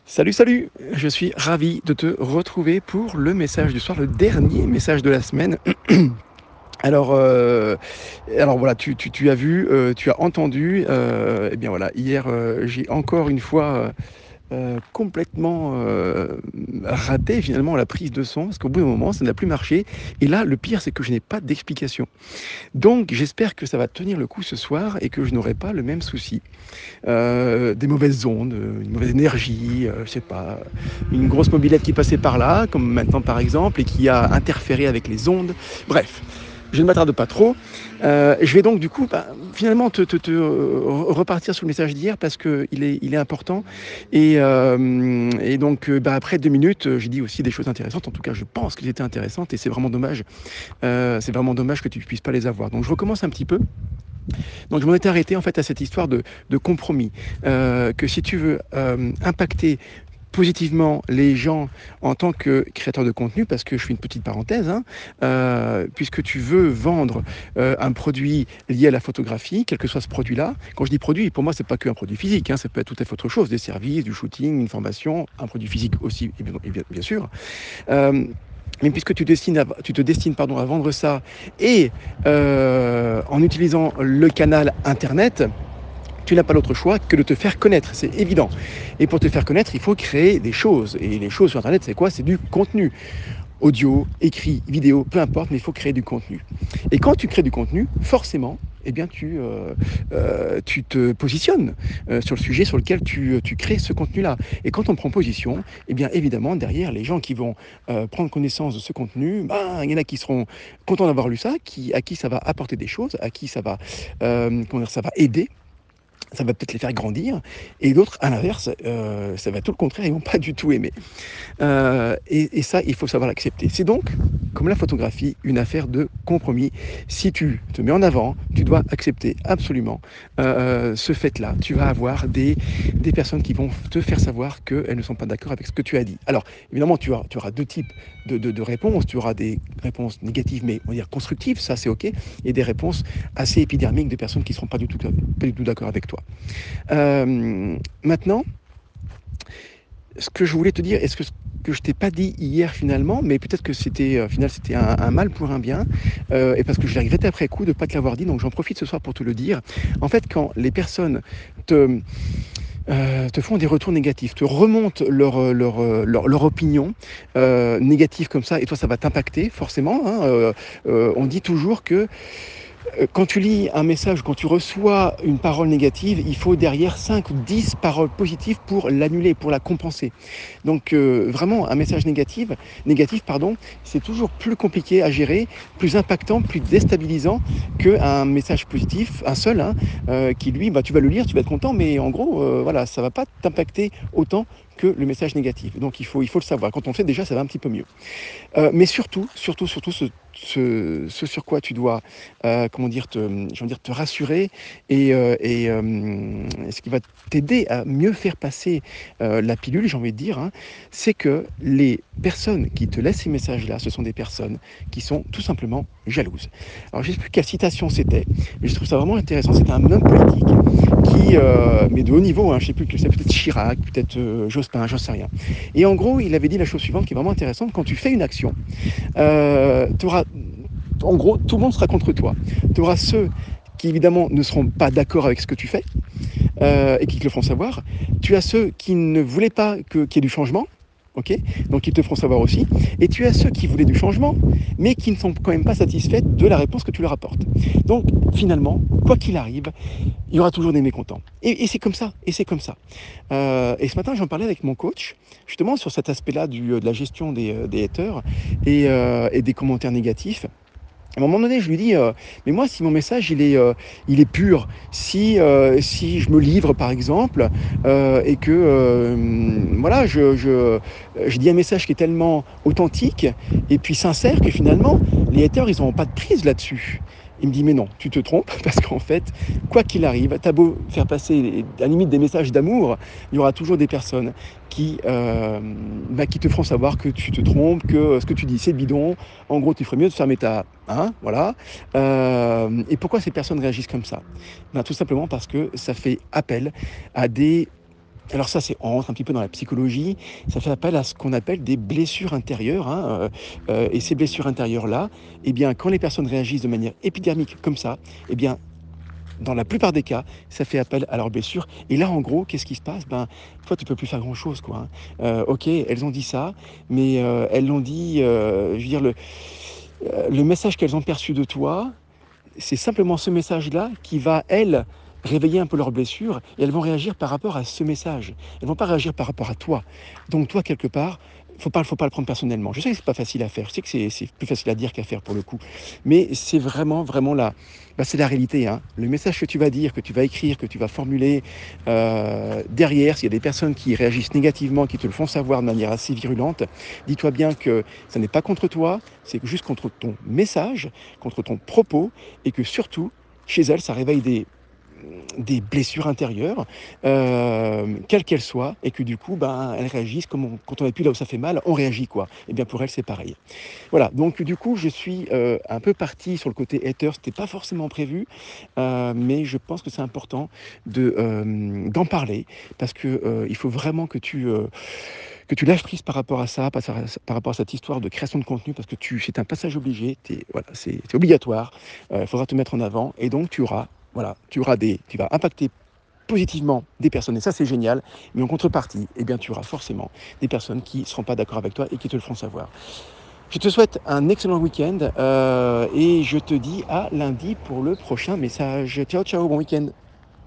Salut, salut! Je suis ravi de te retrouver pour le message du soir, le dernier message de la semaine. Alors, alors voilà, tu as vu, tu as entendu, et bien voilà, hier, j'ai encore une fois, complètement, raté finalement la prise de son parce qu'au bout d'un moment, ça n'a plus marché et là, le pire, c'est que je n'ai pas d'explication. Donc j'espère que ça va tenir le coup ce soir et que je n'aurai pas le même souci. Des mauvaises ondes, une mauvaise énergie, je sais pas, une grosse mobilette qui passait par là, comme maintenant par exemple, et qui a interféré avec les ondes. Bref, je ne m'attarde pas trop. Je vais donc du coup, finalement repartir sur le message d'hier parce qu'il est important. Et donc, après 2 minutes, j'ai dit aussi des choses intéressantes. En tout cas, je pense qu'elles étaient intéressantes et c'est vraiment dommage que tu ne puisses pas les avoir. Donc je recommence un petit peu. Donc je m'en étais arrêté en fait à cette histoire de compromis, que si tu veux impacter positivement les gens en tant que créateur de contenu, parce que je fais une petite parenthèse, hein, puisque tu veux vendre un produit lié à la photographie, quel que soit ce produit-là. Quand je dis produit, pour moi, c'est pas qu'un produit physique, hein, ça peut être tout à fait autre chose, des services, du shooting, une formation, un produit physique aussi, bien sûr. Mais puisque tu te destines pardon, à vendre ça et en utilisant le canal internet, tu n'as pas d'autre choix que de te faire connaître, c'est évident. Et pour te faire connaître, il faut créer des choses. Et les choses sur internet, c'est quoi? C'est du contenu. Audio, écrit, vidéo, peu importe, mais il faut créer du contenu. Et quand tu crées du contenu, forcément, eh bien, tu te positionnes sur le sujet sur lequel tu crées ce contenu-là. Et quand on prend position, eh bien, évidemment, derrière, les gens qui vont prendre connaissance de ce contenu, il y en a qui seront contents d'avoir lu ça, à qui ça va apporter des choses, à qui ça va, ça va aider, ça va peut-être les faire grandir, et d'autres, à l'inverse, ça va être tout le contraire, ils vont pas du tout aimer. Et ça, il faut savoir l'accepter. C'est donc, comme la photographie, une affaire de compromis. Si tu te mets en avant, tu dois accepter absolument ce fait-là. Tu vas avoir des personnes qui vont te faire savoir qu'elles ne sont pas d'accord avec ce que tu as dit. Alors, évidemment, tu auras deux types de réponses. Tu auras des réponses négatives, mais on va dire constructives, ça c'est OK, et des réponses assez épidermiques de personnes qui ne seront pas du tout d'accord avec toi. Maintenant, ce que je voulais te dire, est-ce que je t'ai pas dit hier finalement, mais peut-être que c'était c'était un mal pour un bien, et parce que je l'ai regretté après coup de ne pas te l'avoir dit, donc j'en profite ce soir pour te le dire. En fait, quand les personnes te, te font des retours négatifs, te remontent leur opinion négative comme ça, et toi ça va t'impacter forcément, hein, on dit toujours que quand tu lis un message, quand tu reçois une parole négative, il faut derrière 5 ou 10 paroles positives pour l'annuler, pour la compenser. Donc vraiment un message négatif pardon, c'est toujours plus compliqué à gérer, plus impactant, plus déstabilisant qu'un message positif, un seul, hein, qui lui, tu vas le lire, tu vas être content, mais en gros, voilà, ça va pas t'impacter autant que le message négatif. Donc il faut le savoir. Quand on le sait déjà, ça va un petit peu mieux. Mais surtout, ce sur quoi tu dois, comment dire, j'ai envie de dire, te rassurer et ce qui va t'aider à mieux faire passer la pilule, j'ai envie de dire, hein, c'est que les personnes qui te laissent ces messages-là, ce sont des personnes qui sont tout simplement jalouses. Alors, je ne sais plus quelle citation c'était, mais je trouve ça vraiment intéressant. C'était un homme politique qui, mais de haut niveau, hein, je ne sais plus que c'est, peut-être Chirac, peut-être Jospin, j'en sais rien. Et en gros, il avait dit la chose suivante qui est vraiment intéressante. Quand tu fais une action, t'auras, en gros, tout le monde sera contre toi. Tu auras ceux qui, évidemment, ne seront pas d'accord avec ce que tu fais et qui te le feront savoir. Tu as ceux qui ne voulaient pas qu'il y ait du changement. Ok, donc ils te feront savoir aussi. Et tu as ceux qui voulaient du changement, mais qui ne sont quand même pas satisfaits de la réponse que tu leur apportes. Donc finalement, quoi qu'il arrive, il y aura toujours des mécontents. Et c'est comme ça. Et c'est comme ça. Et ce matin, j'en parlais avec mon coach, justement sur cet aspect-là de la gestion des haters et des commentaires négatifs. À un moment donné, je lui dis, mais moi, si mon message, il est pur, si je me livre, par exemple, et que, voilà, je dis un message qui est tellement authentique et puis sincère que finalement, les haters, ils n'auront pas de prise là-dessus. Il me dit, mais non, tu te trompes, parce qu'en fait, quoi qu'il arrive, t'as beau faire passer, à la limite, des messages d'amour, il y aura toujours des personnes qui te feront savoir que tu te trompes, que ce que tu dis, c'est bidon. En gros, tu ferais mieux de fermer ta... Hein, voilà. Et pourquoi ces personnes réagissent comme ça? Tout simplement parce que ça fait appel à des Alors ça, on rentre un petit peu dans la psychologie, ça fait appel à ce qu'on appelle des blessures intérieures, hein, et ces blessures intérieures-là, eh bien, quand les personnes réagissent de manière épidermique comme ça, eh bien, dans la plupart des cas, ça fait appel à leurs blessures. Et là, en gros, qu'est-ce qui se passe? Ben, toi, tu peux plus faire grand-chose, quoi, hein. OK, elles ont dit ça, mais elles l'ont dit, je veux dire, le message qu'elles ont perçu de toi, c'est simplement ce message-là qui va, elles, réveiller un peu leurs blessures et elles vont réagir par rapport à ce message. Elles vont pas réagir par rapport à toi. Donc toi, quelque part, faut pas le prendre personnellement. Je sais que c'est pas facile à faire. Je sais que c'est plus facile à dire qu'à faire pour le coup. Mais c'est vraiment, vraiment c'est la réalité, hein. Le message que tu vas dire, que tu vas écrire, que tu vas formuler, derrière, s'il y a des personnes qui réagissent négativement, qui te le font savoir de manière assez virulente, dis-toi bien que ça n'est pas contre toi, c'est juste contre ton message, contre ton propos, et que surtout, chez elles, ça réveille des blessures intérieures, quelles qu'elles soient, et que du coup, ben, elles réagissent comme quand on appuie là où ça fait mal, on réagit quoi. Et bien pour elles, c'est pareil. Voilà, donc du coup, je suis un peu parti sur le côté hater, c'était pas forcément prévu, mais je pense que c'est important d'en parler, parce que il faut vraiment que tu lâches prise par rapport à ça, par rapport à cette histoire de création de contenu, parce que c'est un passage obligé, voilà, c'est obligatoire, il faudra te mettre en avant, et donc tu vas impacter positivement des personnes, et ça c'est génial, mais en contrepartie, eh bien, tu auras forcément des personnes qui ne seront pas d'accord avec toi et qui te le feront savoir. Je te souhaite un excellent week-end et je te dis à lundi pour le prochain message. Ciao, ciao, bon week-end.